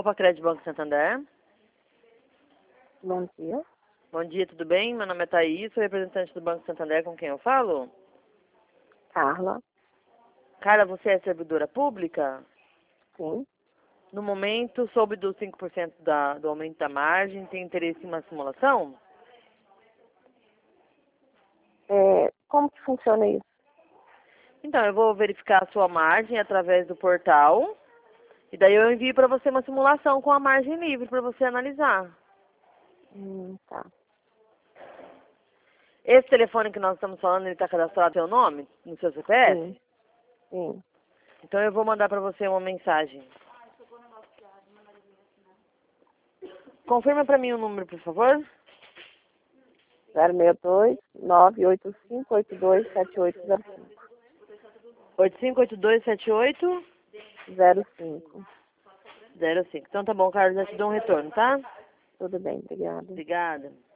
Copa Crédito Banco Santander. Bom dia. Bom dia, tudo bem? Meu nome é Thaís, sou representante do Banco Santander, com quem eu falo? Carla. Carla, você é servidora pública? Sim. No momento, soube dos 5% do aumento da margem, tem interesse em uma simulação? Como que funciona isso? Então, eu vou verificar a sua margem através do portal, e daí eu envio para você uma simulação com a margem livre para você analisar. Tá. Esse telefone que nós estamos falando, ele está cadastrado no seu nome, no seu CPF? Sim. Sim. Então eu vou mandar para você uma mensagem. Confirma para mim o número, por favor. 062 98582 7805. 85827805. 05. Então tá bom, Carlos, já te dou um retorno, tá? Tudo bem, obrigada. Obrigada.